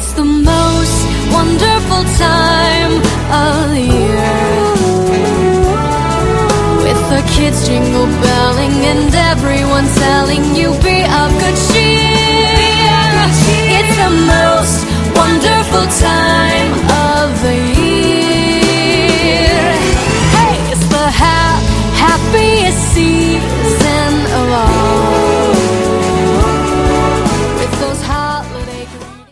It's the most wonderful time of the year, with the kids jingle belling and everyone telling you be of good cheer. It's the most wonderful time